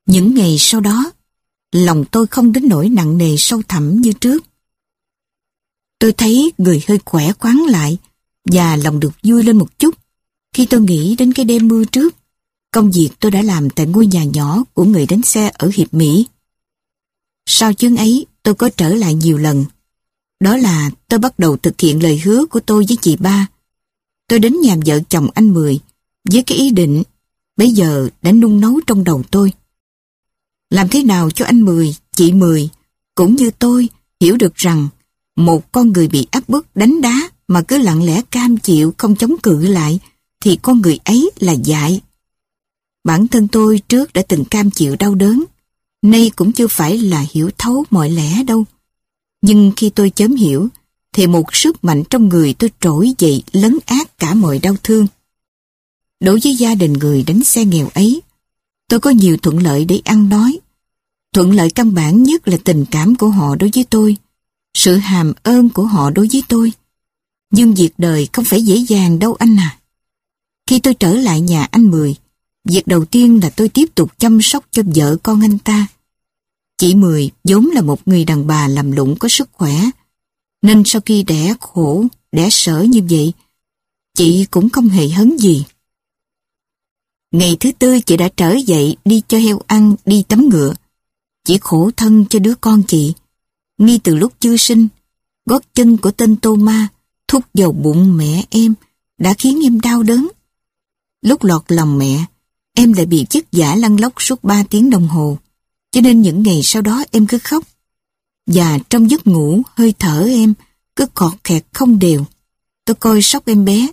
Những ngày sau đó, lòng tôi không đến nỗi nặng nề sâu thẳm như trước. Tôi thấy người hơi khỏe khoắn lại và lòng được vui lên một chút khi tôi nghĩ đến cái đêm mưa trước, công việc tôi đã làm tại ngôi nhà nhỏ của người đánh xe ở Hiệp Mỹ. Sau chuyến ấy, tôi có trở lại nhiều lần. Đó là tôi bắt đầu thực hiện lời hứa của tôi với chị ba. Tôi đến nhà vợ chồng anh Mười với cái ý định bây giờ đã nung nấu trong đầu tôi. Làm thế nào cho anh Mười, chị Mười cũng như tôi hiểu được rằng một con người bị áp bức đánh đá mà cứ lặng lẽ cam chịu không chống cự lại thì con người ấy là dại. Bản thân tôi trước đã từng cam chịu đau đớn, nay cũng chưa phải là hiểu thấu mọi lẽ đâu. Nhưng khi tôi chớm hiểu, thì một sức mạnh trong người tôi trỗi dậy lấn át cả mọi đau thương. Đối với gia đình người đánh xe nghèo ấy, tôi có nhiều thuận lợi để ăn nói. Thuận lợi căn bản nhất là tình cảm của họ đối với tôi, sự hàm ơn của họ đối với tôi. Nhưng việc đời không phải dễ dàng đâu anh à. Khi tôi trở lại nhà anh Mười, việc đầu tiên là tôi tiếp tục chăm sóc cho vợ con anh ta. Chị Mười vốn là một người đàn bà làm lụng có sức khỏe, nên sau khi đẻ khổ, đẻ sở như vậy, chị cũng không hề hấn gì. Ngày thứ tư chị đã trở dậy đi cho heo ăn, đi tắm ngựa. Chị khổ thân cho đứa con chị. Ngay từ lúc chưa sinh, gót chân của tên Tô-ma thúc vào bụng mẹ em đã khiến em đau đớn. Lúc lọt lòng mẹ, em lại bị vất vả lăn lóc suốt 3 tiếng đồng hồ, cho nên những ngày sau đó em cứ khóc. Và trong giấc ngủ, hơi thở em cứ khọt khẹt không đều. Tôi coi sóc em bé,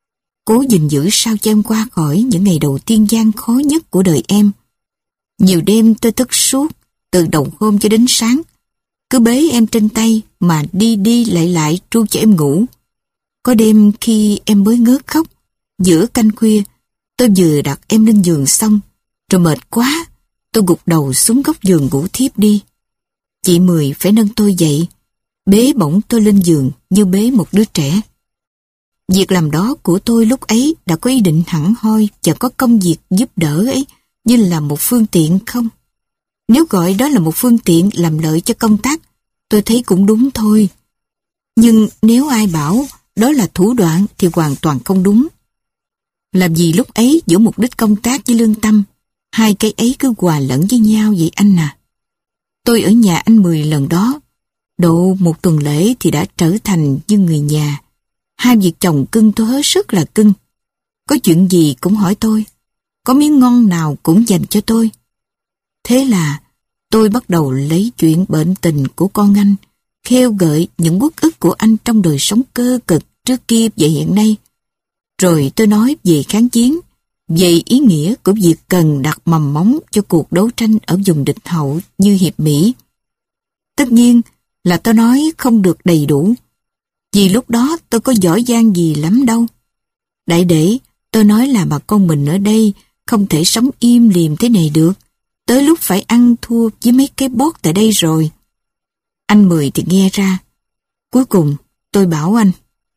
cố gìn giữ sao cho em qua khỏi những ngày đầu tiên gian khó nhất của đời em. Nhiều đêm tôi thức suốt, từ đầu hôm cho đến sáng, cứ bế em trên tay mà đi đi lại lại tru cho em ngủ. Có đêm khi em mới ngớt khóc, giữa canh khuya, tôi vừa đặt em lên giường xong, rồi mệt quá, tôi gục đầu xuống góc giường ngủ thiếp đi. Chị Mười phải nâng tôi dậy, bế bổng tôi lên giường như bế một đứa trẻ. Việc làm đó của tôi lúc ấy đã có ý định hẳn hoi và có công việc giúp đỡ ấy như là một phương tiện không? Nếu gọi đó là một phương tiện làm lợi cho công tác, tôi thấy cũng đúng thôi. Nhưng nếu ai bảo đó là thủ đoạn thì hoàn toàn không đúng. Làm gì lúc ấy giữa mục đích công tác với lương tâm, hai cái ấy cứ hòa lẫn với nhau vậy anh à. Tôi ở nhà anh Mười lần đó, độ 1 tuần lễ thì đã trở thành như người nhà. Hai vợ chồng cưng tôi hết sức là cưng. Có chuyện gì cũng hỏi tôi, có miếng ngon nào cũng dành cho tôi. Thế là tôi bắt đầu lấy chuyện bệnh tình của con anh, khêu gợi những uất ức của anh trong đời sống cơ cực trước kia và hiện nay. Rồi tôi nói về kháng chiến, về ý nghĩa của việc cần đặt mầm móng cho cuộc đấu tranh ở vùng địch hậu như Hiệp Mỹ. Tất nhiên là tôi nói không được đầy đủ, vì lúc đó tôi có giỏi giang gì lắm đâu. Đại để tôi nói là bà con mình ở đây không thể sống im lìm thế này được, tới lúc phải ăn thua với mấy cái bót tại đây rồi. Anh Mười thì nghe ra. Cuối cùng tôi bảo anh,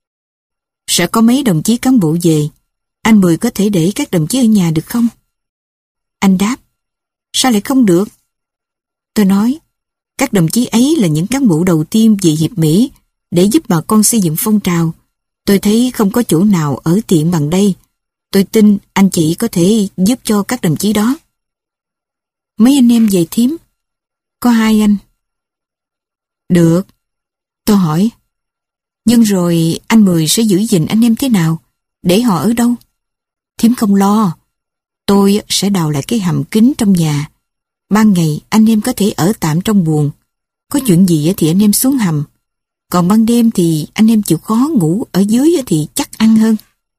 sẽ có mấy đồng chí cán bộ về, anh Mười có thể để các đồng chí ở nhà được không? Anh đáp, sao lại không được? Tôi nói, các đồng chí ấy là những cán bộ đầu tiên về Hiệp Mỹ để giúp bà con xây dựng phong trào. Tôi thấy không có chỗ nào ở tiện bằng đây. Tôi tin anh chị có thể giúp cho các đồng chí đó. Mấy anh em về thím? Có 2 anh. Được. Tôi hỏi, nhưng rồi anh Mười sẽ giữ gìn anh em thế nào? Để họ ở đâu? Thím không lo. Tôi sẽ đào lại cái hầm kín trong nhà. Ban ngày anh em có thể ở tạm trong buồng. Có chuyện gì thì anh em xuống hầm. Còn ban đêm thì anh em chịu khó ngủ ở dưới thì chắc ăn hơn.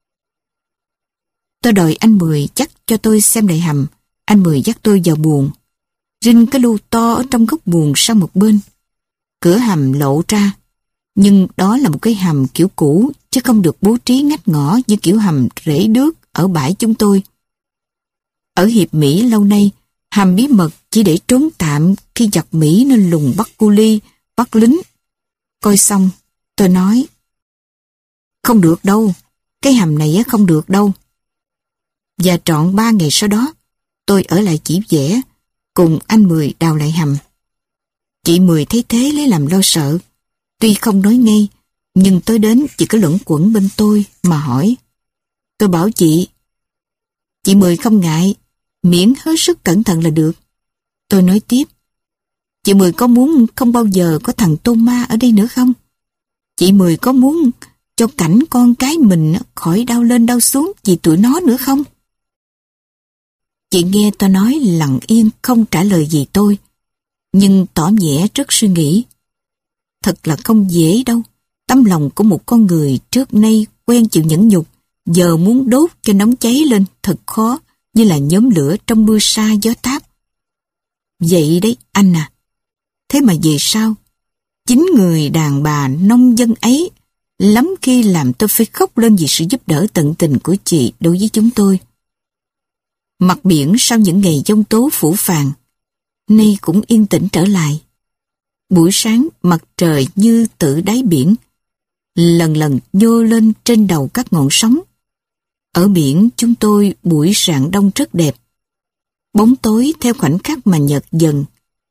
Tôi đòi anh Mười chắc cho tôi xem lại hầm. Anh Mười dắt tôi vào buồng. Rinh cái lu to ở trong góc buồng sang một bên. Cửa hầm lộ ra. Nhưng đó là một cái hầm kiểu cũ, chứ không được bố trí ngách ngõ như kiểu hầm rễ đước ở bãi chúng tôi. Ở Hiệp Mỹ lâu nay, hầm bí mật chỉ để trốn tạm khi giặc Mỹ nên lùng bắt cu li, bắt lính. Coi xong, tôi nói, không được đâu, cái hầm này không được đâu. Và trọn 3 ngày sau đó, tôi ở lại chỉ vẽ, cùng anh Mười đào lại hầm. Chị Mười thấy thế lấy làm lo sợ. Tuy không nói ngay, nhưng tối đến chị cứ luẩn quẩn bên tôi mà hỏi. Tôi bảo chị Mười không ngại, miễn hết sức cẩn thận là được. Tôi nói tiếp. Chị Mười có muốn không bao giờ có thằng Tôn Ma ở đây nữa không? Chị Mười có muốn cho cảnh con cái mình khỏi đau lên đau xuống vì tụi nó nữa không? Chị nghe tôi nói lặng yên không trả lời gì tôi, nhưng tỏ vẻ rất suy nghĩ. Thật là không dễ đâu. Tấm lòng của một con người trước nay quen chịu nhẫn nhục, giờ muốn đốt cho nóng cháy lên thật khó, như là nhóm lửa trong mưa sa gió táp. Vậy đấy anh à. Thế mà về sau, chính người đàn bà nông dân ấy lắm khi làm tôi phải khóc lên vì sự giúp đỡ tận tình của chị đối với chúng tôi. Mặt biển sau những ngày giông tố phủ phàng, nay cũng yên tĩnh trở lại. Buổi sáng mặt trời như tự đáy biển, lần lần nhô lên trên đầu các ngọn sóng. Ở biển chúng tôi buổi rạng đông rất đẹp. Bóng tối theo khoảnh khắc mà nhợt dần.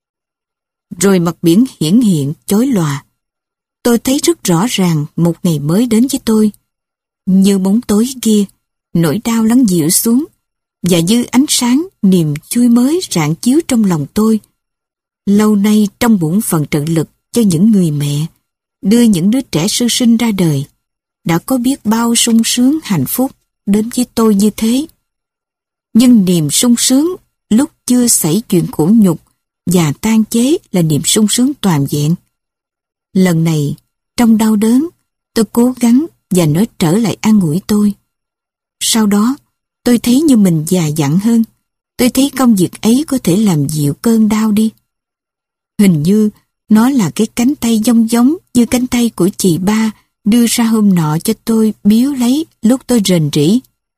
Rồi mặt biển hiển hiện chói lòa. Tôi thấy rất rõ ràng một ngày mới đến với tôi. Như bóng tối kia, nỗi đau lắng dịu xuống, và như ánh sáng, niềm vui mới rạng chiếu trong lòng tôi. Lâu nay trong bổn phận trợ lực cho những người mẹ, đưa những đứa trẻ sơ sinh ra đời, đã có biết bao sung sướng hạnh phúc đến với tôi như thế. Nhưng niềm sung sướng lúc chưa xảy chuyện khổ nhục và tan chế là niềm sung sướng toàn vẹn. Lần này, trong đau đớn, tôi cố gắng và nó trở lại an ủi tôi. Sau đó, tôi thấy như mình già dặn hơn. Tôi thấy công việc ấy có thể làm dịu cơn đau đi. Hình như nó là cái cánh tay giống giống như cánh tay của chị ba đưa ra hôm nọ cho tôi biếu lấy lúc tôi rền rĩ.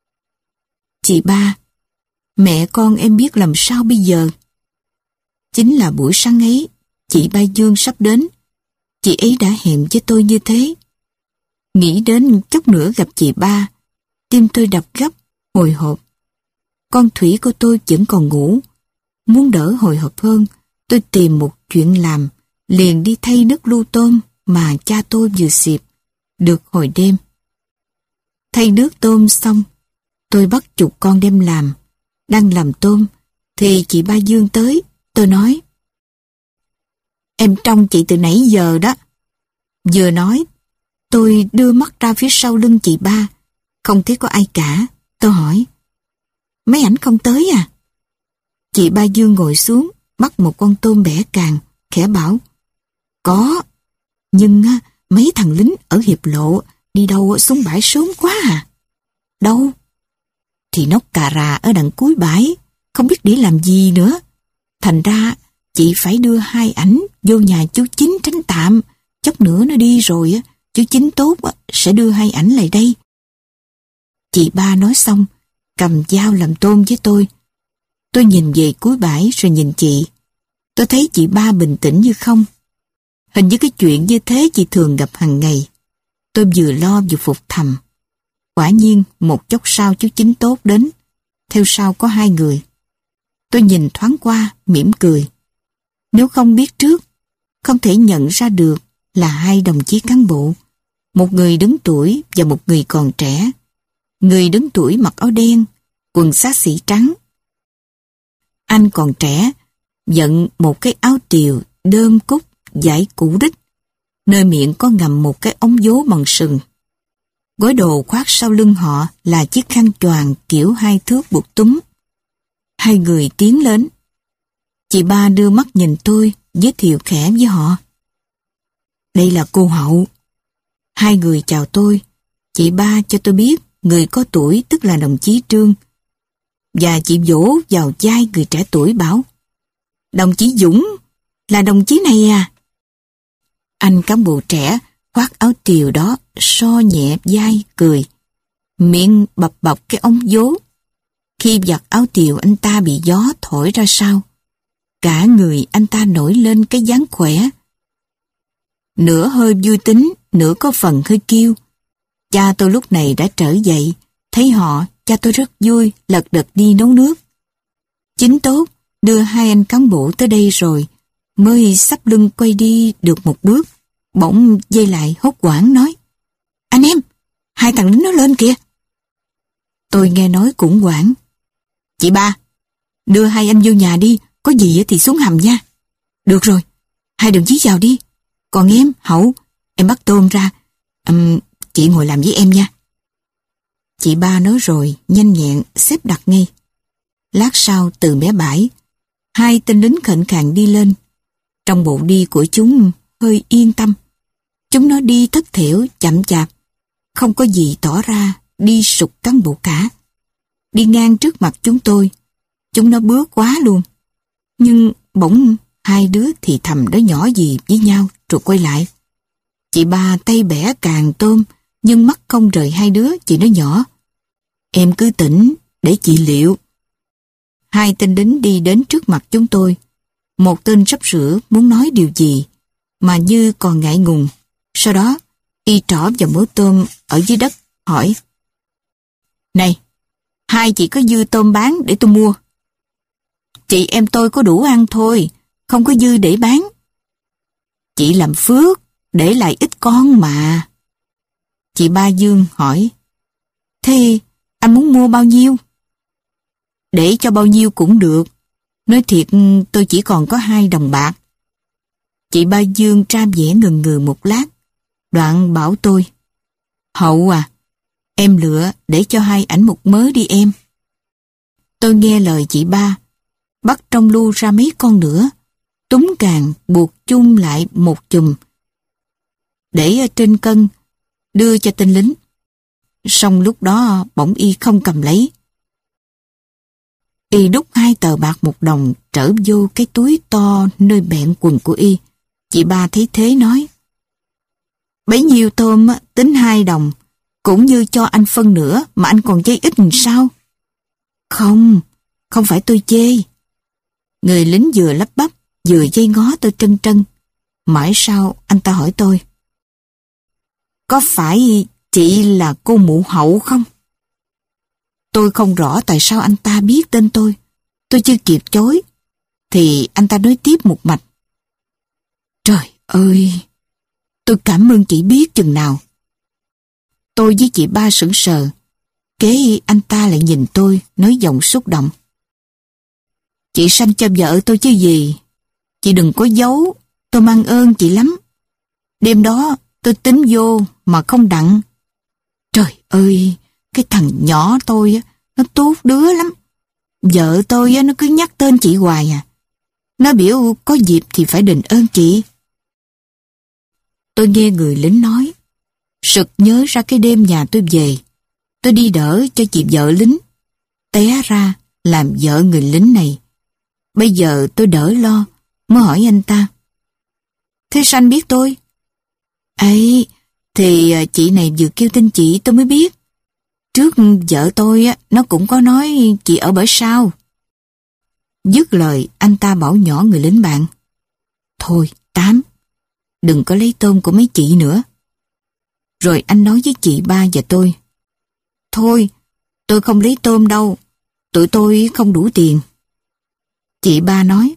Chị ba, mẹ con em biết làm sao bây giờ? Chính là buổi sáng ấy, chị Ba Dương sắp đến. Chị ấy đã hẹn với tôi như thế. Nghĩ đến chút nữa gặp chị ba, tim tôi đập gấp, hồi hộp. Con Thủy của tôi vẫn còn ngủ. Muốn đỡ hồi hộp hơn, tôi tìm một chuyện làm, liền đi thay nước lu tôm mà cha tôi vừa xịp, được hồi đêm. Thay nước tôm xong, tôi bắt chục con đem làm. Đang làm tôm, thì chị Ba Dương tới, tôi nói. Em trông chị từ nãy giờ đó. Vừa nói, tôi đưa mắt ra phía sau lưng chị ba, không thấy có ai cả. Tôi hỏi, mấy ảnh không tới à? Chị Ba Dương ngồi xuống, bắt một con tôm bẻ càng, khẽ bảo, có, nhưng mấy thằng lính ở Hiệp Lộ đi đâu xuống bãi sớm quá à? Đâu? Thì nó cà rà ở đằng cuối bãi, không biết để làm gì nữa. Thành ra, chị phải đưa hai ảnh vô nhà chú Chính tránh tạm, chốc nữa nó đi rồi, chú Chính tốt sẽ đưa hai ảnh lại đây. Chị ba nói xong, cầm dao làm tôm với tôi. Tôi nhìn về cuối bãi rồi nhìn chị. Tôi thấy chị ba bình tĩnh như không. Hình như cái chuyện như thế chị thường gặp hàng ngày. Tôi vừa lo vừa phục thầm. Quả nhiên một chốc sau chú Chính tốt đến. Theo sau có hai người. Tôi nhìn thoáng qua, mỉm cười. Nếu không biết trước, không thể nhận ra được là hai đồng chí cán bộ. Một người đứng tuổi và một người còn trẻ. Người đứng tuổi mặc áo đen, quần xá xị trắng. Anh còn trẻ, vận một cái áo tiều, đơm cúc, dải cũ rích. Nơi miệng có ngầm một cái ống vố bằng sừng. Gối đồ khoác sau lưng họ là chiếc khăn choàng kiểu 2 thước buộc túm. Hai người tiến lên. Chị ba đưa mắt nhìn tôi, giới thiệu khẽ với họ. Đây là cô Hậu. Hai người chào tôi. Chị ba cho tôi biết người có tuổi tức là đồng chí Trương. Và chị vỗ vào vai người trẻ tuổi bảo, đồng chí Dũng, là đồng chí này à? Anh cán bộ trẻ khoác áo tiều đó so nhẹ vai cười, miệng bập bọc cái ống vố. Khi giặt áo tiều anh ta bị gió thổi ra sau, cả người anh ta nổi lên cái dáng khỏe. Nửa hơi vui tính, nửa có phần hơi kiêu. Cha tôi lúc này đã trở dậy, thấy họ, cha tôi rất vui, lật đật đi nấu nước. Chính tốt, đưa hai anh cán bộ tới đây rồi, mới sắp lưng quay đi được một bước, bỗng dây lại hốt hoảng nói: Anh em, hai thằng lính nó lên kìa. Tôi nghe nói cũng hoảng: Chị ba, đưa hai anh vô nhà đi, có gì thì xuống hầm nha. Được rồi, hai đồng chí vào đi. Còn em, Hậu, em bắt tôm ra. Chị ngồi làm với em nha. Chị ba nói rồi, nhanh nhẹn xếp đặt ngay. Lát sau từ mé bãi, hai tên lính khệnh khạng đi lên. Trong bộ đi của chúng hơi yên tâm. Chúng nó đi thất thểu, chậm chạp, không có gì tỏ ra đi sục cán bộ cả. Đi ngang trước mặt chúng tôi, chúng nó bước quá luôn. Nhưng bỗng hai đứa thì thầm nói nhỏ gì với nhau rồi quay lại. Chị ba tay bẻ càng tôm, nhưng mắt không rời hai đứa. Chị nói nhỏ: Em cứ tỉnh để chị liệu. Hai tên lính đi đến trước mặt chúng tôi. Một tên sắp sửa muốn nói điều gì mà như còn ngại ngùng. Sau đó y trỏ vào mớ tôm ở dưới đất, hỏi: Này, hai chị có dư tôm bán để tôi mua? Chị em tôi có đủ ăn thôi, không có dư để bán. Chị làm phước, để lại ít con mà. Chị ba Dương hỏi: Thế anh muốn mua bao nhiêu? Để cho bao nhiêu cũng được. Nói thiệt tôi chỉ còn có 2 đồng bạc. Chị ba Dương tra vẻ ngần ngừ một lát, đoạn bảo tôi: Hậu à, em lựa để cho hai ảnh một mớ đi em. Tôi nghe lời chị ba, bắt trong lu ra mấy con nữa, túm càng buộc chung lại một chùm, để trên cân, đưa cho tên lính. Xong lúc đó bỗng y không cầm lấy. Y đút 2 tờ bạc 1 đồng trở vô cái túi to nơi bẹn quần của y. Chị ba thấy thế nói: Bấy nhiêu tôm tính 2 đồng, cũng như cho anh phân nữa mà anh còn chê ít làm sao? Không, không phải tôi chê. Người lính vừa lắp bắp vừa dây ngó tôi trân trân. Mãi sau anh ta hỏi tôi: Có phải chị là cô mụ Hậu không? Tôi không rõ tại sao anh ta biết tên tôi. Tôi chưa kịp chối thì anh ta nói tiếp một mạch: Trời ơi, tôi cảm ơn chị biết chừng nào. Tôi với chị ba sững sờ. Kế anh ta lại nhìn tôi, nói giọng xúc động: Chị sanh cho vợ tôi chứ gì. Chị đừng có giấu, tôi mang ơn chị lắm. Đêm đó tôi tính vô mà không đặng. Trời ơi, cái thằng nhỏ tôi nó tốt đứa lắm. Vợ tôi nó cứ nhắc tên chị hoài à. Nó biểu có dịp thì phải đền ơn chị. Tôi nghe người lính nói, sực nhớ ra cái đêm nhà tôi về, tôi đi đỡ cho chị vợ lính, té ra làm vợ người lính này. Bây giờ tôi đỡ lo, mới hỏi anh ta: Thế sao anh biết tôi? Ấy, thì chị này vừa kêu tên chị tôi mới biết. Trước vợ tôi nó cũng có nói chị ở bển sau. Dứt lời anh ta bảo nhỏ người lính bạn: Thôi, Tám, đừng có lấy tôm của mấy chị nữa. Rồi anh nói với chị ba và tôi: Thôi, tôi không lấy tôm đâu, tụi tôi không đủ tiền. Chị ba nói: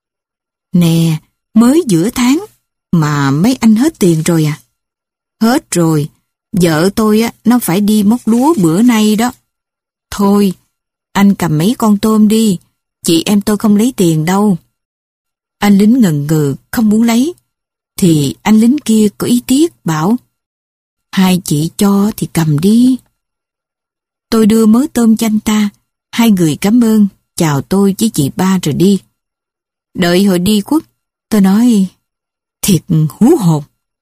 Nè, mới giữa tháng mà mấy anh hết tiền rồi à? Hết rồi, vợ tôi nó phải đi móc lúa bữa nay đó. Thôi, anh cầm mấy con tôm đi, chị em tôi không lấy tiền đâu. Anh lính ngần ngừ không muốn lấy, thì anh lính kia có ý tiếc bảo: Hai chị cho thì cầm đi. Tôi đưa mớ tôm cho anh ta, hai người cảm ơn, chào tôi với chị ba rồi đi. Đợi hồi đi khuất, tôi nói: Thiệt hú hồn.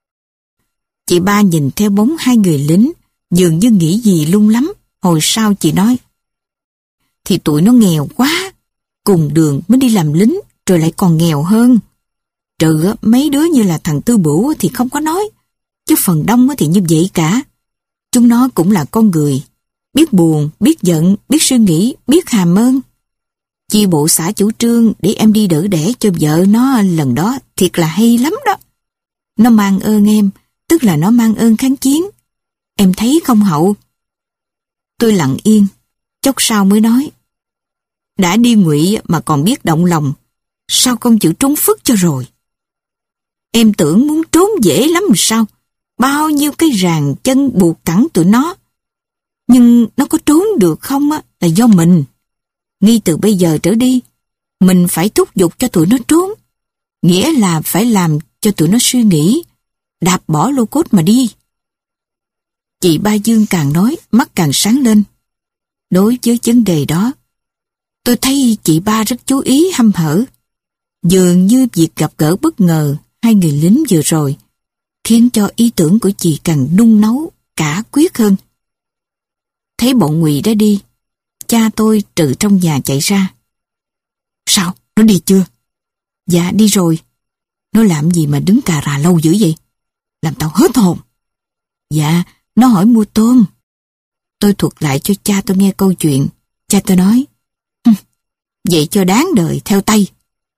Chị ba nhìn theo bóng hai người lính, dường như nghĩ gì lung lắm. Hồi sau chị nói: Thì tụi nó nghèo quá, cùng đường mới đi làm lính, rồi lại còn nghèo hơn. Trừ mấy đứa như là thằng Tư Bửu thì không có nói, chứ phần đông thì như vậy cả. Chúng nó cũng là con người, biết buồn, biết giận, biết suy nghĩ, biết hàm ơn. Chi bộ xã chủ trương để em đi đỡ đẻ cho vợ nó lần đó thiệt là hay lắm đó. Nó mang ơn em, tức là nó mang ơn kháng chiến. Em thấy không Hậu? Tôi lặng yên, chốc sau mới nói: Đã đi ngụy mà còn biết động lòng, sao không chịu trốn phức cho rồi? Em tưởng muốn trốn dễ lắm sao? Bao nhiêu cái ràng chân buộc cẳng tụi nó. Nhưng nó có trốn được không á, là do mình. Ngay từ bây giờ trở đi, mình phải thúc giục cho tụi nó trốn. Nghĩa là phải làm cho tụi nó suy nghĩ, đạp bỏ lô cốt mà đi. Chị Ba Dương càng nói, mắt càng sáng lên. Đối với vấn đề đó, tôi thấy chị Ba rất chú ý hăm hở. Dường như việc gặp gỡ bất ngờ hai người lính vừa rồi khiến cho ý tưởng của chị càng nung nấu, cả quyết hơn. Thấy bọn Ngụy đã đi, cha tôi từ trong nhà chạy ra. Sao? Nó đi chưa? Dạ đi rồi. Nó làm gì mà đứng cà rà lâu dữ vậy? Làm tao hết hồn. Dạ, nó hỏi mua tôm. Tôi thuật lại cho cha tôi nghe câu chuyện. Cha tôi nói, vậy cho đáng đời theo tay.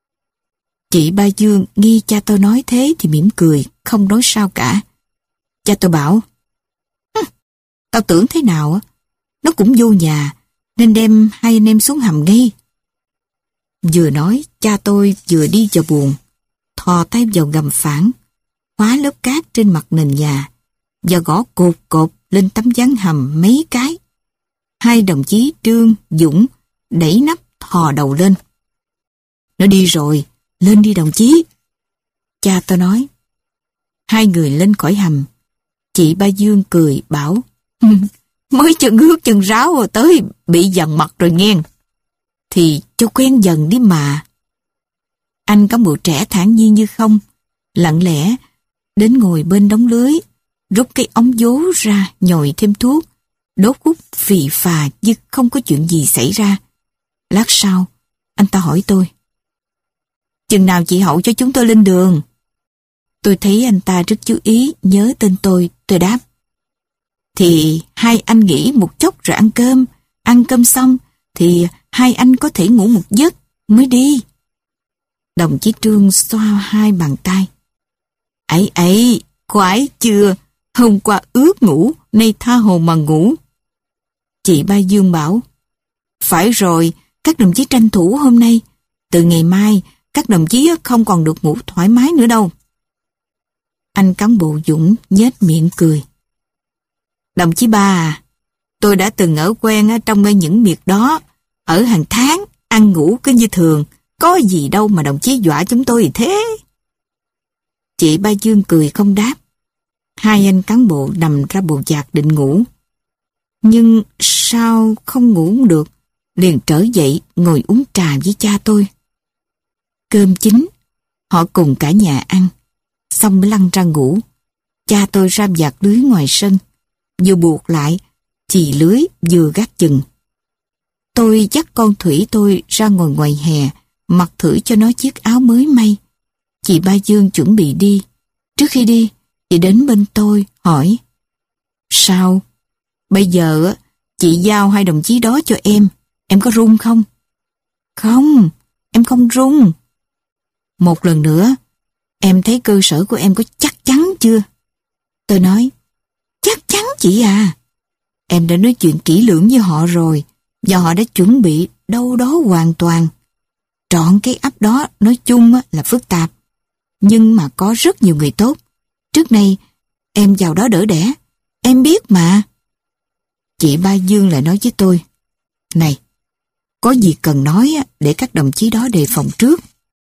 Chị Ba Dương nghi cha tôi nói thế thì mỉm cười, không nói sao cả. Cha tôi bảo, tao tưởng thế nào á, nó cũng vô nhà, nên đem hai anh em xuống hầm ngay. Vừa nói, cha tôi vừa đi vào buồng, thò tay vào gầm phản, khóa lớp cát trên mặt nền nhà, và gõ cột cột lên tấm ván hầm mấy cái. Hai đồng chí Trương, Dũng đẩy nắp thò đầu lên. Nó đi rồi, lên đi đồng chí. Cha tôi nói. Hai người lên khỏi hầm. Chị Ba Dương cười bảo, mới chân ướt chân ráo rồi tới bị dằn mặt rồi nghe. Thì cho quen dần đi mà. Anh cán bộ trẻ thản nhiên như không, lặng lẽ đến ngồi bên đống lưới, rút cái ống vố ra nhồi thêm thuốc, đốt hút phì phà như không có chuyện gì xảy ra. Lát sau, anh ta hỏi tôi, chừng nào chị Hậu cho chúng tôi lên đường? Tôi thấy anh ta rất chú ý nhớ tên tôi đáp, thì hai anh nghỉ một chốc rồi ăn cơm xong thì hai anh có thể ngủ một giấc mới đi. Đồng chí Trương xoa hai bàn tay. Ấy, khoái chưa? Hôm qua ướt ngủ, nay tha hồ mà ngủ. Chị Ba Dương bảo, phải rồi, các đồng chí tranh thủ hôm nay. Từ ngày mai, các đồng chí không còn được ngủ thoải mái nữa đâu. Anh cán bộ Dũng nhếch miệng cười. Đồng chí Ba à, tôi đã từng ở quen trong những miệt đó, ở hàng tháng, ăn ngủ cứ như thường, có gì đâu mà đồng chí dọa chúng tôi thế. Chị Ba Dương cười không đáp. Hai anh cán bộ nằm ra bộ giạc định ngủ. Nhưng sao không ngủ được, liền trở dậy ngồi uống trà với cha tôi. Cơm chín, họ cùng cả nhà ăn, xong mới lăn ra ngủ. Cha tôi ra vạt lưới ngoài sân, vừa buộc lại, chì lưới vừa gác chừng. Tôi dắt con Thủy tôi ra ngồi ngoài hè, mặc thử cho nó chiếc áo mới may. Chị Ba Dương chuẩn bị đi. Trước khi đi, chị đến bên tôi, hỏi, sao? Bây giờ chị giao hai đồng chí đó cho em có run không? Không, em không run. Một lần nữa, em thấy cơ sở của em có chắc chắn chưa? Tôi nói, chắc chắn chị à. Em đã nói chuyện kỹ lưỡng với họ rồi, và họ đã chuẩn bị đâu đó hoàn toàn. Trọn cái ấp đó nói chung là phức tạp, nhưng mà có rất nhiều người tốt. Trước nay, em vào đó đỡ đẻ, em biết mà. Chị Ba Dương lại nói với tôi, này, có gì cần nói để các đồng chí đó đề phòng trước.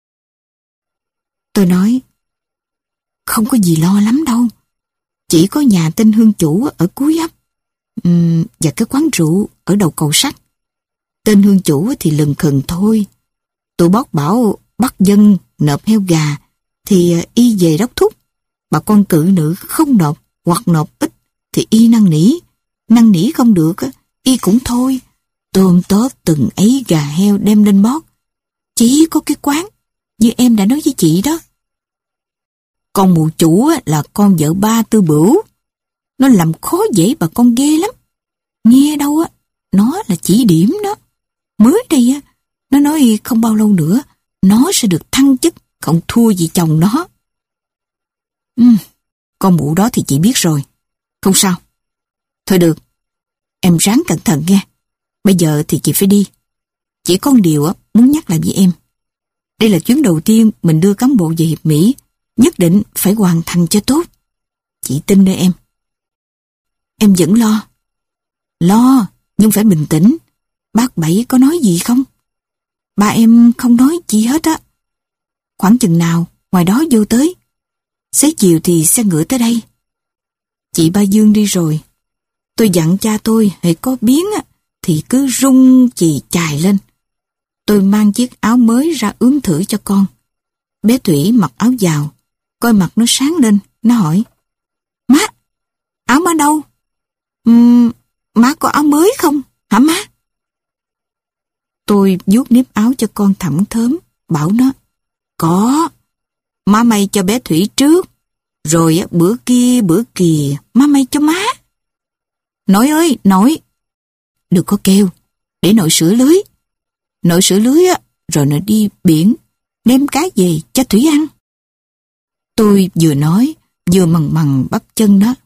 Tôi nói, không có gì lo lắm đâu. Chỉ có nhà tên Hương chủ ở cuối ấp, và cái quán rượu ở đầu cầu sắt. Tên Hương chủ thì lừng khừng thôi. Tụi bót bảo bắt dân nộp heo gà thì y về đốc thúc. Bà con cự nữ không nộp hoặc nộp ít thì y năn nỉ không được y cũng thôi. Tôm tóp từng ấy gà heo đem lên bót. Chỉ có cái quán như em đã nói với chị đó. Con mụ chủ là con vợ ba Tư Bửu. Nó làm khó dễ bà con ghê lắm. Nghe đâu nó là chỉ điểm đó. Mới đây nó nói không bao lâu nữa nó sẽ được thăng chức, không thua gì chồng nó. Con mụ đó thì chị biết rồi. Không sao. Thôi được, em ráng cẩn thận nghe. Bây giờ thì chị phải đi. Chỉ có một điều muốn nhắc lại với em. Đây là chuyến đầu tiên mình đưa cán bộ về Hiệp Mỹ, nhất định phải hoàn thành cho tốt. Chị tin nơi em. Em vẫn lo. Lo, nhưng phải bình tĩnh. Bác Bảy có nói gì không? Ba em không nói gì hết á. Khoảng chừng nào ngoài đó vô tới. Xế chiều thì xe ngựa tới đây. Chị Ba Dương đi rồi. Tôi dặn cha tôi hễ có biến thì cứ rung chì chài lên. Tôi mang chiếc áo mới ra ướm thử cho con. Bé Thủy mặc áo vào, coi mặt nó sáng lên, nó hỏi: Má, áo má đâu? Má có áo mới không hả má? Tôi vuốt nếp áo cho con thẩm thớm, bảo nó: Có, má may cho bé Thủy trước, rồi bữa kia má may cho má. Nội ơi, nội! Đừng có kêu, để nội sửa lưới. Nội sửa lưới rồi nội đi biển, đem cá về cho Thủy ăn. Tôi vừa nói, vừa mần mần bắp chân nó.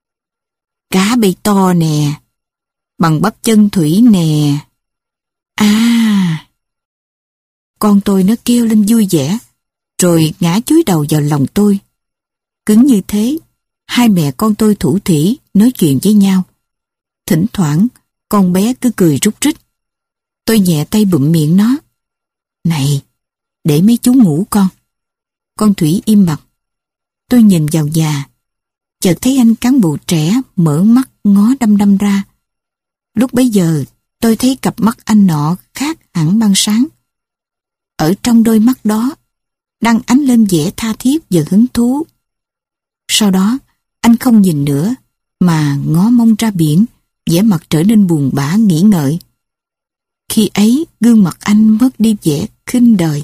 Cá bay to nè, bằng bắp chân Thủy nè. À! Con tôi nó kêu lên vui vẻ, rồi ngã chúi đầu vào lòng tôi. Cứng như thế, hai mẹ con tôi thủ thỉ nói chuyện với nhau. Thỉnh thoảng, con bé cứ cười rúc rích. Tôi nhẹ tay bụm miệng nó. Này, để mấy chú ngủ con. Con Thủy im bặt. Tôi nhìn vào nhà, chợt thấy anh cán bộ trẻ mở mắt ngó đăm đăm ra. Lúc bấy giờ, tôi thấy cặp mắt anh nọ khác hẳn ban sáng. Ở trong đôi mắt đó, đang ánh lên vẻ tha thiết và hứng thú. Sau đó, anh không nhìn nữa, mà ngó mông ra biển, vẻ mặt trở nên buồn bã nghĩ ngợi. Khi ấy, gương mặt anh mất đi vẻ khinh đời.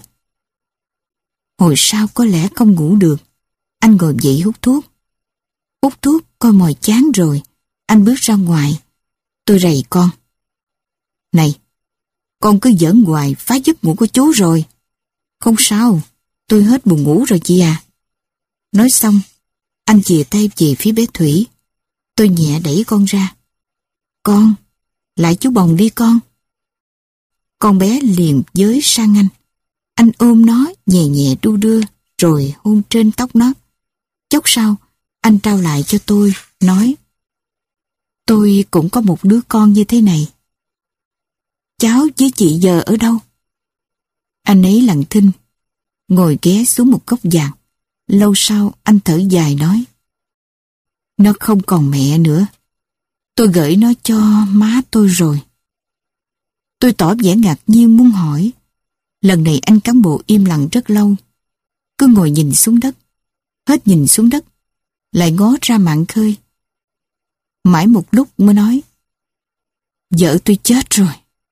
Hồi sau có lẽ không ngủ được, anh ngồi dậy hút thuốc. Hút thuốc coi mồi chán rồi, anh bước ra ngoài. Tôi rầy con. Này, con cứ giỡn hoài phá giấc ngủ của chú rồi. Không sao, tôi hết buồn ngủ rồi chị à. Nói xong, anh chìa tay về phía bé Thủy. Tôi nhẹ đẩy con ra. Con, lại chú Bồng đi con. Con bé liền với sang anh. Anh ôm nó nhẹ nhẹ đu đưa, rồi hôn trên tóc nó. Chốc sau, anh trao lại cho tôi, nói: Tôi cũng có một đứa con như thế này. Cháu với chị giờ ở đâu? Anh ấy lặng thinh, ngồi ghé xuống một góc vàng. Lâu sau anh thở dài nói: Nó không còn mẹ nữa. Tôi gửi nó cho má tôi rồi. Tôi tỏ vẻ ngạc nhiên muốn hỏi. Lần này anh cán bộ im lặng rất lâu, cứ ngồi nhìn xuống đất, hết nhìn xuống đất, lại ngó ra mạn khơi. Mãi một lúc mới nói: Vợ tôi chết rồi.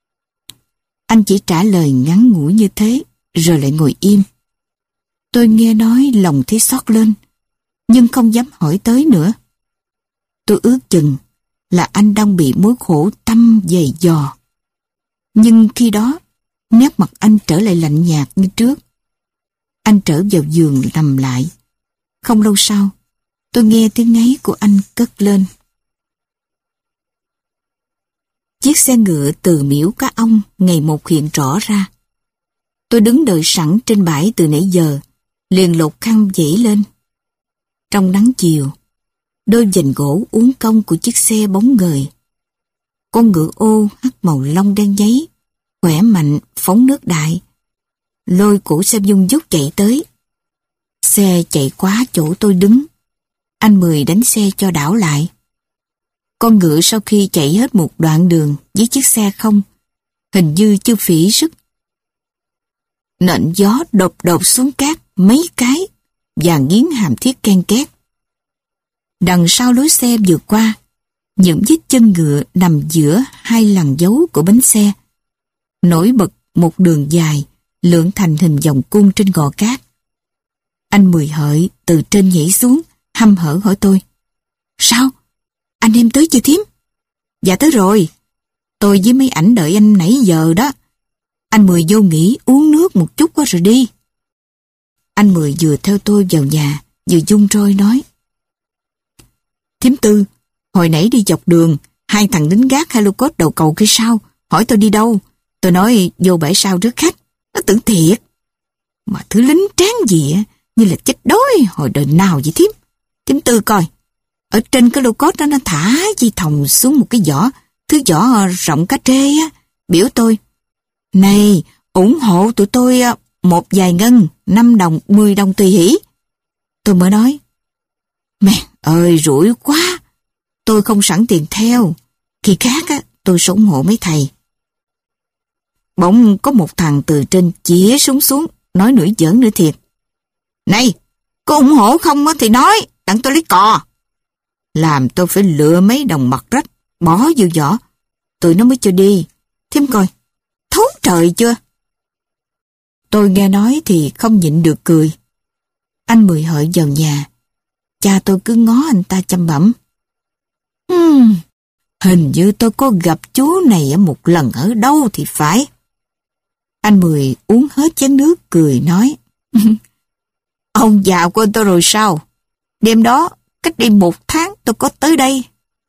Anh chỉ trả lời ngắn ngủi như thế, rồi lại ngồi im. Tôi nghe nói lòng thấy xót lên, nhưng không dám hỏi tới nữa. Tôi ước chừng là anh đang bị mối khổ tâm dày dò. Nhưng khi đó, nét mặt anh trở lại lạnh nhạt như trước. Anh trở vào giường nằm lại. Không lâu sau, tôi nghe tiếng ngáy của anh cất lên. Chiếc xe ngựa từ miễu Cá Ông ngày một hiện rõ ra. Tôi đứng đợi sẵn trên bãi từ nãy giờ, liền lột khăn dãy lên. Trong nắng chiều, đôi vành gỗ uốn cong của chiếc xe bóng ngời. Con ngựa ô hắt màu lông đen nháy, khỏe mạnh phóng nước đại. Lôi cổ xe Dung dút chạy tới. Xe chạy quá chỗ tôi đứng. Anh Mười đánh xe cho đảo lại. Con ngựa sau khi chạy hết một đoạn đường với chiếc xe không, hình như chưa phỉ sức. Nện gió đột đột xuống cát mấy cái và nghiến hàm thiết ken két. Đằng sau lối xe vượt qua, những vết chân ngựa nằm giữa hai lằn dấu của bánh xe, nổi bật một đường dài lượn thành hình vòng cung trên gò cát. Anh Mười Hợi từ trên nhảy xuống, hăm hở hỏi tôi: Sao? Anh em tới chưa thím? Dạ tới rồi. Tôi với mấy ảnh đợi anh nãy giờ đó. Anh Mười vô nghỉ uống nước một chút rồi đi. Anh Mười vừa theo tôi vào nhà, vừa run roi nói: Thím Tư, hồi nãy đi dọc đường, hai thằng lính gác Helocốt đầu cầu kia sau, hỏi tôi đi đâu. Tôi nói vô bãi sau rước khách, nó tưởng thiệt. Mà thứ lính tráng gì á, như là chết đói hồi đời nào vậy thím. Thím Tư coi, ở trên cái lô cốt đó nó thả dây thòng xuống một cái giỏ, thứ giỏ rộng cá trê á, biểu tôi. Này, ủng hộ tụi tôi một vài ngân, 5 đồng, 10 đồng tùy hỷ. Tôi mới nói, mẹ ơi rủi quá, tôi không sẵn tiền theo, khi khác á, tôi sẽ ủng hộ mấy thầy. Bỗng có một thằng từ trên chĩa súng xuống, nói nửa giỡn nửa thiệt. Này, có ủng hộ không thì nói, đặng tôi lấy cò. Làm tôi phải lựa mấy đồng mặt rách, bỏ vô giỏ, tụi nó mới cho đi. Thím coi, thấu trời chưa? Tôi nghe nói thì không nhịn được cười. Anh Mười hợi vào nhà. Cha tôi cứ ngó anh ta chăm bẩm. Hình như tôi có gặp chú này một lần ở đâu thì phải. Anh Mười uống hết chén nước cười nói. Ông già quên tôi rồi sao? Đêm đó, cách đây 1 tháng tôi có tới đây.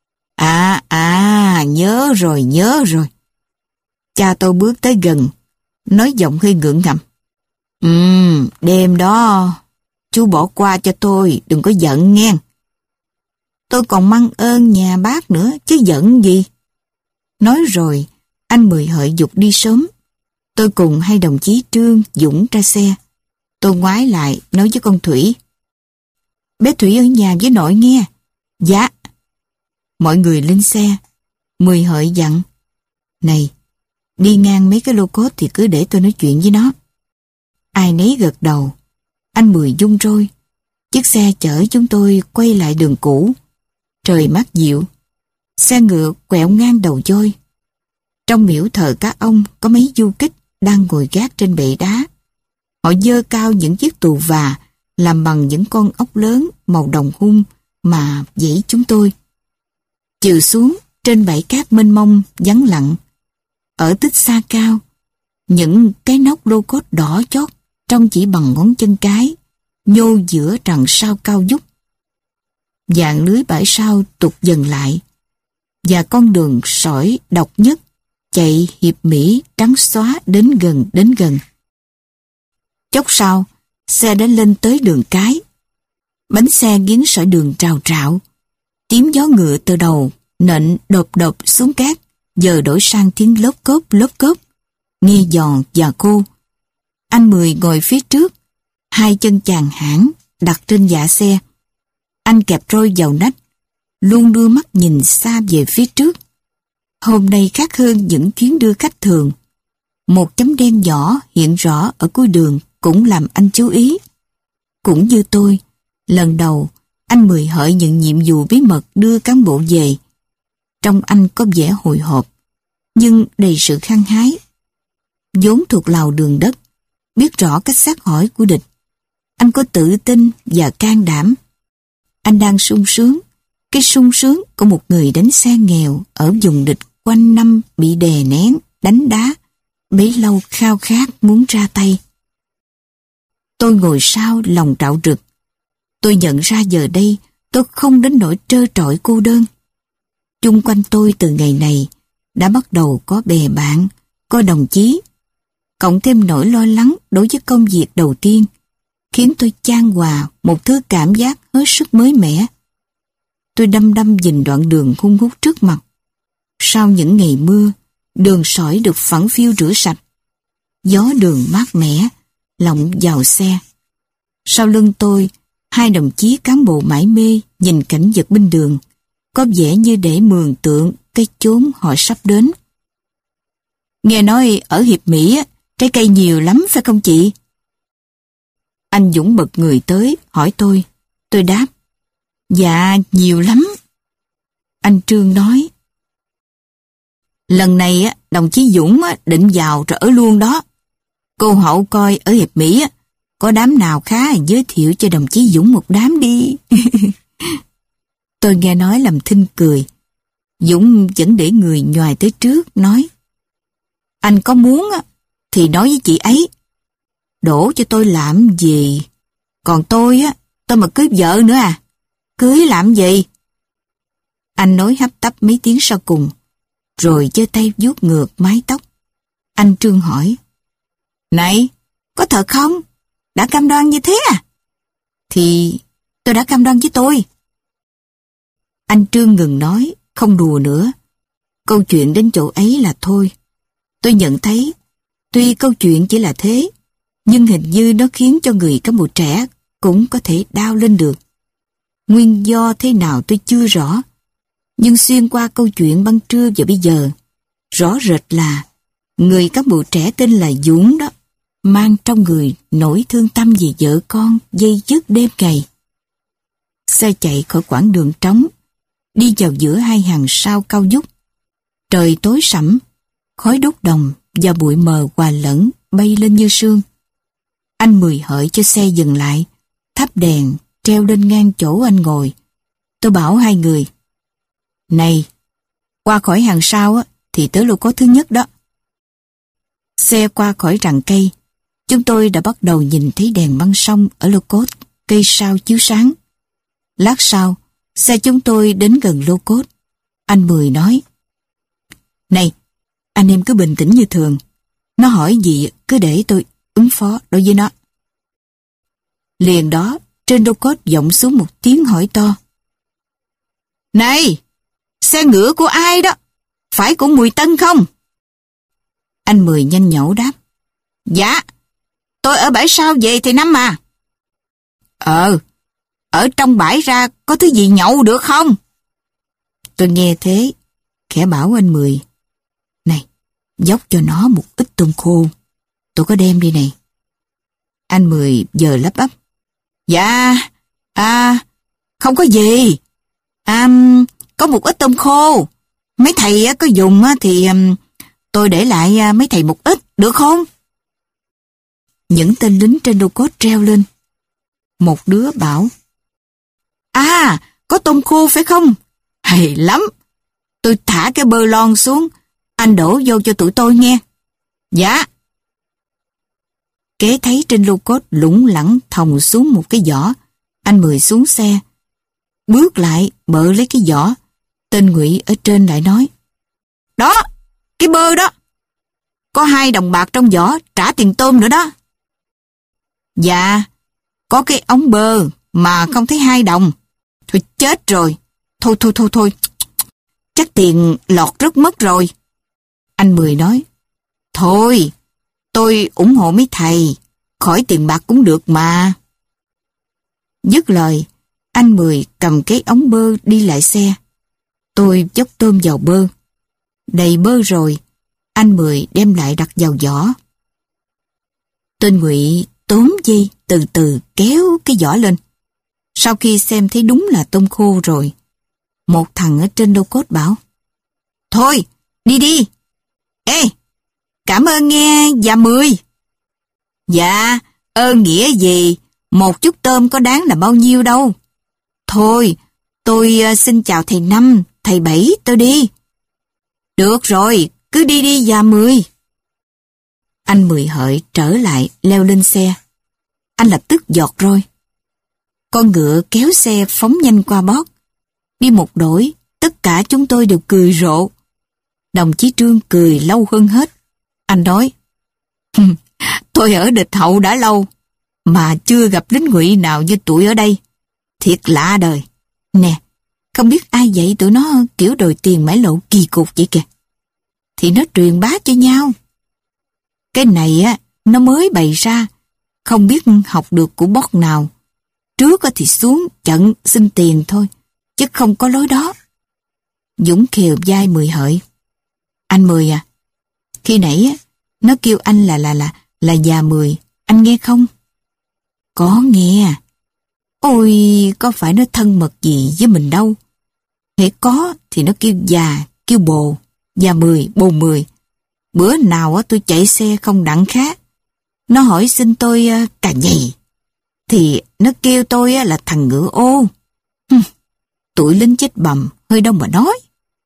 Nhớ rồi. Cha tôi bước tới gần, nói giọng hơi ngượng ngập. Đêm đó, chú bỏ qua cho tôi, đừng có giận nghe. Tôi còn mang ơn nhà bác nữa, chứ giận gì. Nói rồi, anh Mười hợi giục đi sớm. Tôi cùng 2 đồng chí Trương, Dũng ra xe. Tôi ngoái lại, nói với con Thủy. Bé Thủy ở nhà với nội nghe. Dạ. Mọi người lên xe. Mười hợi dặn. Này, đi ngang mấy cái lô cốt thì cứ để tôi nói chuyện với nó. Ai nấy gật đầu. Anh Mười dung roi. Chiếc xe chở chúng tôi quay lại đường cũ. Trời mát dịu. Xe ngựa quẹo ngang đầu dôi. Trong miễu thờ cá ông có mấy du kích đang ngồi gác trên bệ đá. Họ dơ cao những chiếc tù và làm bằng những con ốc lớn màu đồng hung mà dãy chúng tôi. Chiều xuống trên bãi cát mênh mông vắng lặng. Ở tích xa cao, những cái nóc lô cốt đỏ chót trông chỉ bằng ngón chân cái, nhô giữa trần sao cao vút. Dàn lưới bãi sau tụt dần lại, và con đường sỏi độc nhất chạy hiệp mỹ trắng xóa đến gần. Chốc sau, xe đã lên tới đường cái. Bánh xe nghiến sỏi đường trào trạo. Tiếng gió ngựa từ đầu nện đột xuống cát, giờ đổi sang tiếng lốp cốp, nghe giòn và khô. Anh Mười ngồi phía trước, 2 chân chàng hãng đặt trên dạ xe. Anh kẹp roi vào nách, luôn đưa mắt nhìn xa về phía trước. Hôm nay khác hơn những chuyến đưa khách thường. Một chấm đen nhỏ hiện rõ ở cuối đường cũng làm anh chú ý. Cũng như tôi, lần đầu anh Mười hợi nhận nhiệm vụ bí mật đưa cán bộ về. Trong anh có vẻ hồi hộp, nhưng đầy sự hăng hái. Vốn thuộc lào đường đất, biết rõ cách xét hỏi của địch. Anh có tự tin và can đảm. Anh đang sung sướng, cái sung sướng của một người đánh xe nghèo ở vùng địch quanh năm bị đè nén, đánh đá, bấy lâu khao khát muốn ra tay. Tôi ngồi sau lòng trạo rực. Tôi nhận ra giờ đây tôi không đến nỗi trơ trọi cô đơn. Chung quanh tôi từ ngày này đã bắt đầu có bè bạn, có đồng chí. Cộng thêm nỗi lo lắng đối với công việc đầu tiên, khiến tôi chan hòa một thứ cảm giác hết sức mới mẻ. Tôi đăm nhìn đoạn đường hun hút trước mặt. Sau những ngày mưa, đường sỏi được phẳng phiu rửa sạch. Gió đường mát mẻ, lộng vào xe. Sau lưng tôi, 2 đồng chí cán bộ mải mê nhìn cảnh vật bên đường, có vẻ như để mường tượng cái chốn họ sắp đến. Nghe nói ở Hiệp Mỹ, trái cây nhiều lắm phải không chị? Anh Dũng bật người tới, hỏi tôi. Tôi đáp. Dạ, nhiều lắm. Anh Trương nói. Lần này đồng chí Dũng định vào rồi ở luôn đó. Cô Hậu coi ở Hiệp Mỹ có đám nào khá giới thiệu cho đồng chí Dũng một đám đi. Tôi nghe nói làm thinh cười. Dũng vẫn để người nhoài tới trước, nói. Anh có muốn thì nói với chị ấy. Đổ cho tôi làm gì? Còn tôi mà cưới vợ nữa à? Cưới làm gì? Anh nói hấp tấp mấy tiếng sau cùng, rồi giơ tay vuốt ngược mái tóc. Anh Trương hỏi, này, có thật không? Đã cam đoan như thế à? Thì tôi đã cam đoan với tôi. Anh Trương ngừng nói, không đùa nữa. Câu chuyện đến chỗ ấy là thôi. Tôi nhận thấy, tuy câu chuyện chỉ là thế, nhưng hình như nó khiến cho người cán bộ trẻ cũng có thể đau lên được. Nguyên do thế nào tôi chưa rõ, nhưng xuyên qua câu chuyện ban trưa và bây giờ, rõ rệt là người cán bộ trẻ tên là Dũng đó, mang trong người nỗi thương tâm vì vợ con dây dứt đêm ngày. Xe chạy khỏi quãng đường trống, đi vào giữa hai hàng sao cao vút. Trời tối sẫm, khói đốt đồng và bụi mờ hòa lẫn bay lên như sương. Anh Mười hợi cho xe dừng lại, thắp đèn treo lên ngang chỗ anh ngồi. Tôi bảo hai người, này, qua khỏi hàng sau á, thì tới lô cốt thứ nhất đó. Xe qua khỏi rặng cây, chúng tôi đã bắt đầu nhìn thấy đèn băng sông ở lô cốt, cây sao chiếu sáng. Lát sau, xe chúng tôi đến gần lô cốt. Anh Mười nói, này, anh em cứ bình tĩnh như thường. Nó hỏi gì cứ để tôi ứng phó đối với nó. Liền đó, trên lô cốt vọng xuống một tiếng hỏi to. Này, xe ngựa của ai đó? Phải của Mùi Tân không? Anh Mười nhanh nhẩu đáp. Dạ, tôi ở bãi sau về thì năm mà. Ở trong bãi ra có thứ gì nhậu được không? Tôi nghe thế, khẽ bảo anh Mười. Này, dốc cho nó một ít tôm khô. Tôi có đem đi này. Anh Mười giờ lắp bắp. Dạ, không có gì. Có một ít tôm khô. Mấy thầy có dùng thì tôi để lại mấy thầy một ít, được không? Những tên lính trên lô cốt treo lên. Một đứa bảo, có tôm khô phải không? Hay lắm. Tôi thả cái bơ lon xuống, anh đổ vô cho tụi tôi nghe. Dạ. Kế thấy trên lô cốt lủng lẳng thòng xuống một cái giỏ. Anh Mười xuống xe, bước lại bợ lấy cái giỏ. Tên ngụy ở trên lại nói, đó, cái bơ đó. Có 2 đồng bạc trong giỏ, trả tiền tôm nữa đó. Dạ, có cái ống bơ mà không thấy 2 đồng. Thôi chết rồi. Thôi. Chắc tiền lọt rất mất rồi. Anh Mười nói, thôi, tôi ủng hộ mấy thầy, khỏi tiền bạc cũng được mà. Dứt lời, anh Mười cầm cái ống bơ đi lại xe. Tôi dốc tôm vào bơ. Đầy bơ rồi, anh Mười đem lại đặt vào giỏ. Tên ngụy tốn dây từ từ kéo cái giỏ lên. Sau khi xem thấy đúng là tôm khô rồi, một thằng ở trên lô cốt bảo, thôi, đi. Ê, cảm ơn nghe già Mười. Dạ, ơn nghĩa gì, một chút tôm có đáng là bao nhiêu đâu. Thôi, tôi xin chào thầy Năm, thầy Bảy, tôi đi. Được rồi, cứ đi già Mười. Anh Mười hợi trở lại leo lên xe. Anh lập tức giọt roi. Con ngựa kéo xe phóng nhanh qua bót. Đi một đổi, tất cả chúng tôi đều cười rộ. Đồng chí Trương cười lâu hơn hết. Anh nói, tôi ở địch hậu đã lâu, mà chưa gặp lính ngụy nào như tụi ở đây. Thiệt lạ đời. Nè, không biết ai dạy tụi nó kiểu đòi tiền mãi lộ kỳ cục vậy kìa. Thì nó truyền bá cho nhau. Cái này nó mới bày ra, không biết học được của bót nào. Trước thì xuống chận xin tiền thôi, chứ không có lối đó. Dũng khều vai Mười hợi. Anh Mười à, khi nãy nó kêu anh là già Mười, anh nghe không? Có nghe. Ôi, có phải nó thân mật gì với mình đâu. Hễ có thì nó kêu già, kêu bồ, già Mười, bồ Mười. Bữa nào tôi chạy xe không đặng khác, nó hỏi xin tôi cà nhầy, thì nó kêu tôi là thằng ngựa ô. Tụi lính chết bầm, hơi đông mà nói.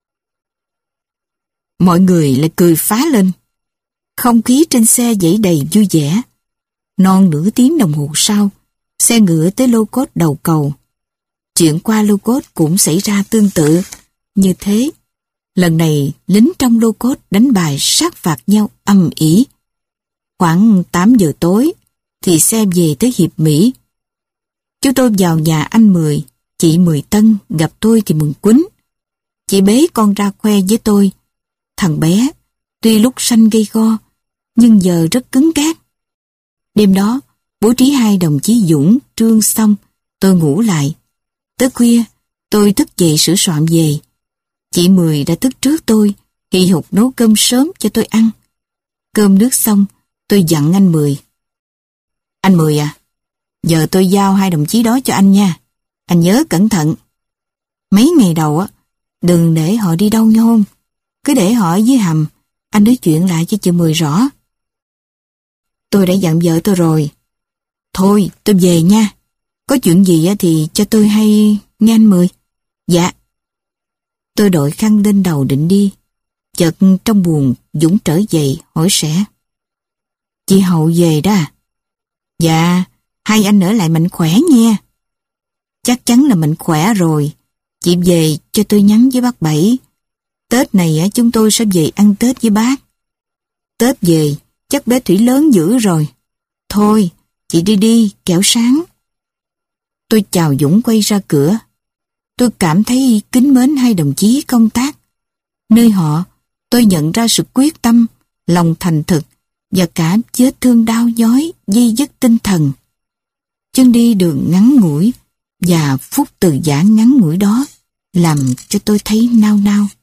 Mọi người lại cười phá lên. Không khí trên xe dậy đầy vui vẻ. Non nửa tiếng đồng hồ sau, xe ngựa tới lô cốt đầu cầu. Chuyện qua lô cốt cũng xảy ra tương tự như thế. Lần này lính trong lô cốt đánh bài sát phạt nhau ầm ĩ. Khoảng 8 giờ tối thì xe về tới Hiệp Mỹ. Chúng tôi vào nhà anh Mười, chị Mười Tân gặp tôi thì mừng quýnh. Chị bế con ra khoe với tôi. Thằng bé, tuy lúc sanh gây go, nhưng giờ rất cứng cáp. Đêm đó, bố trí hai đồng chí Dũng, Trương xong, tôi ngủ lại. Tới khuya, tôi thức dậy sửa soạn về. Chị Mười đã thức trước tôi, hì hục nấu cơm sớm cho tôi ăn. Cơm nước xong, tôi dặn anh Mười. Anh Mười à, giờ tôi giao hai đồng chí đó cho anh nha. Anh nhớ cẩn thận. Mấy ngày đầu á, đừng để họ đi đâu nha hôn. Cứ để họ ở dưới hầm, anh nói chuyện lại cho chị Mười rõ. Tôi đã dặn vợ tôi rồi. Thôi, tôi về nha. Có chuyện gì á thì cho tôi hay nghe anh Mười. Dạ. Tôi đội khăn lên đầu định đi. Chợt trong buồng Dũng trở dậy hỏi sẽ. Chị Hậu về đó à? Dạ, hai anh ở lại mạnh khỏe nha. Chắc chắn là mạnh khỏe rồi. Chị về cho tôi nhắn với bác Bảy. Tết này chúng tôi sẽ về ăn Tết với bác. Tết về, chắc bé Thủy lớn dữ rồi. Thôi, chị đi đi, kẻo sáng. Tôi chào Dũng quay ra cửa. Tôi cảm thấy kính mến hai đồng chí công tác. Nơi họ, tôi nhận ra sự quyết tâm, lòng thành thực và cả vết thương đau nhói, dây dứt tinh thần. Chân đi đường ngắn ngủi và phút từ giã ngắn ngủi đó làm cho tôi thấy nao nao.